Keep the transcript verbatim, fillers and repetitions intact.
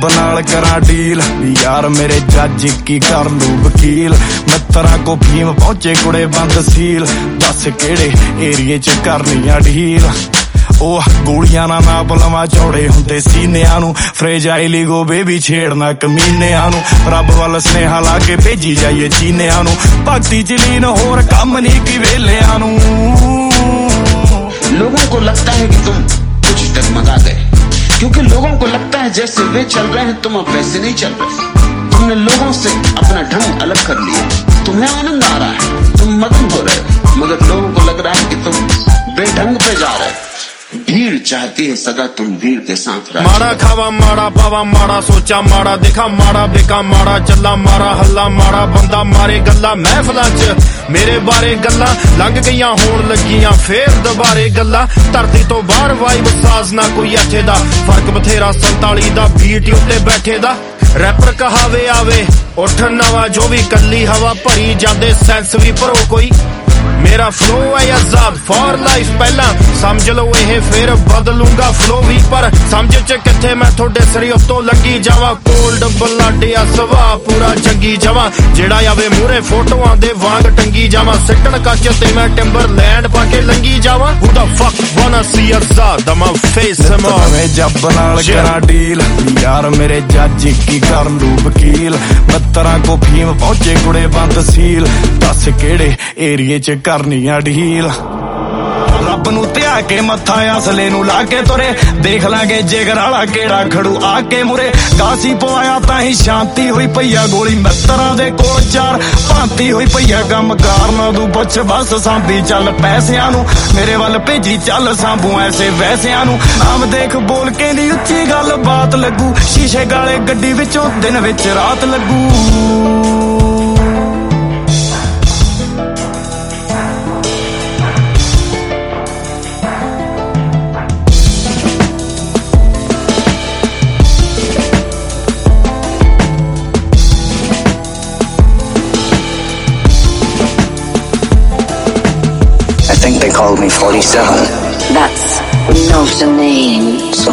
जब नाल करा डील यार मेरे जज की कर लू वकील मित्रा को फीम पहुंचे कुड़े बंद सील दस केड़े एरिए च करनी ढील ओह गोलियां ना नाप लवां चौड़े हुंदे सीनियां नूं फ्रेजाइली गो बेबी छेड़ना कमीनियां नूं रब वल स्नेहा ला के भेजी जाइए चीनियां नूं भगती च लीन होर कम नहीं की वेलियां नूं। लोगों को लगता है कि तुम कुछ डगमगा गए क्योंकि लोगों को लगता है जैसे वे चल रहे हैं तुम अब वैसे नहीं चल रहे। तुमने लोगों से अपना ढंग अलग कर लिया, तुम्हें आनंद आ रहा है, तुम मगन हो रहे हो, मगर लोगों को लग रहा है कि तुम बेढंग पे जा रहे हो। भीड़ चाहती है सदा तुम भीड़ के साथ रहो। माड़ा खावा माड़ा पावा माड़ा सोचा माड़ा देखा माड़ा बेका माड़ा चला माड़ा हल्ला माड़ा बंदा मारे गल्ला महफिलां च मेरे बारे गल्लां लंघ गईयां होण लगियां फेर दुबारे गल्लां धरती तो बाहर वाइब साज ना कोई इत्थे दा फर्क बथेरा संताली दा बीट उत्ते बैठे दा रैपर कहावे आवे उठ नवा जो भी कली हवा भरी जांदे सेंस भी भरो कोई मेरा फ्लो है आजाद फॉर लाइफ पहला समझ लो ये फिर बदलूंगा फ्लो भी पर समझ च किथे मैं थोड़े सरियों तो लगी जावा कोल्ड ब्लड या सवा पूरा जंगी जावा जेड़ा आवे मूरे फोटोआं दे वांग टंगी जावा सिटन कच ते मैं टिंबर लैंड पाके लंगी जावा who the fuck wanna see आजाद my face मैं जब नाल करा डील यार मेरे जज की कर लू वकील मित्रा को फीम पहुंचे कुड़े बंद सील दस केड़े एरिए च करनी ढील रब नू ध्या के मत्था असले नू ला के तुरे देख लांगे जिगर वाला केड़ा खड़ू आके मुरे गासी पवाया ताही शांति हुई पईया गोली मित्रा दे कोल चार भांति हुई पईया गम कार तू पुछ बस सांभी चल पैसिਆਂ नू मेरे वल भेजी चल सांभू ऐसे वैसिਆਂ नू आम देख बोल के दी उच्ची गल बात लगू शीशे गाले गड्डी विचों दिन विच रात लगू। I think they called me forty-seven. That's not a name.